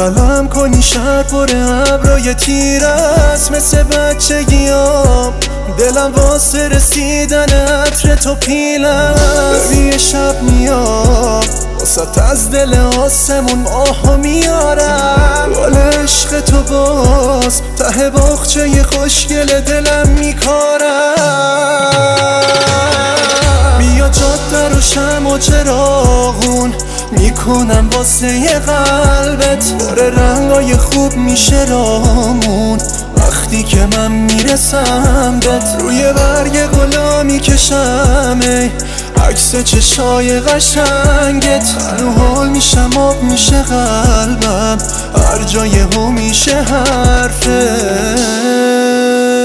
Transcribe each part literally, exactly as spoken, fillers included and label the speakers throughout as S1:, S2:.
S1: قلم کنی شهر پر ابرای تیر است مثل بچگیام، دلم واسه رسیدن عطر تو پیلم. ببین شب میاد واسه از دل آسمون ماهو میارم، گل عشق تو باز ته باغچه خوشگل دلم میکارم. بیا جاده رو شمع و چراغون میکنم واسه ی قلبت، پر رنگای خوب میشه رامون وقتی که من میرسم بهت. روی برگ گلا میکشم ای عکس چشای قشنگت، تنو حال میشم آب میشه قلبم هر جای هم میشه حرفت.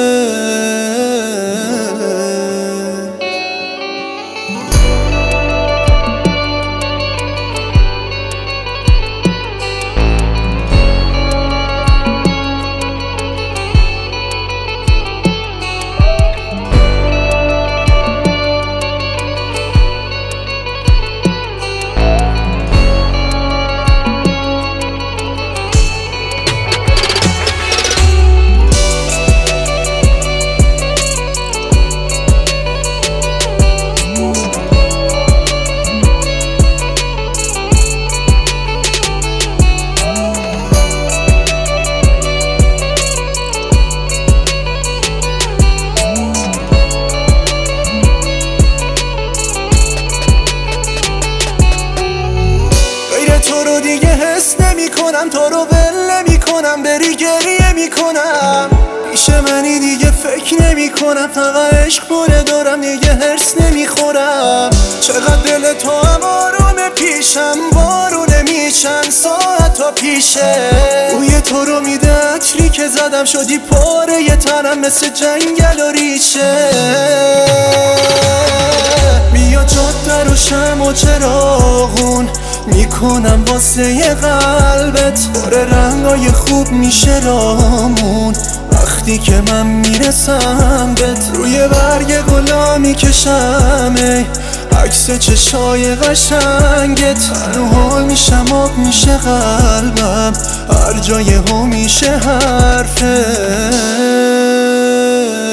S1: تو رو دیگه حس نمی کنم، تو رو ول نمی کنم، بری گریه می کنم. پیش منی دیگه فکر نمی کنم، فقط عشق بوده دارم دیگه هرس نمی خورم. چقدر دل تو هم آرومه پیشم، بارونه میشن ساعت تا پیشه. بوی تو رو میده عطری که زدم شدی پاره ی تنم مثل جنگل و ریشه. بیا جاده رو شمع و چراغون میکنم واسه ی قلبت، پر رنگای خوب میشه رامون وقتی که من میرسم بهت. روی برگ گلا میکشم ای عکس چشای قشنگت، تنو حال میشم آب میشه قلبم هر جای هم میشه حرفت.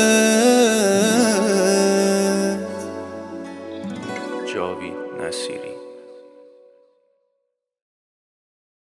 S2: جاوید نصیری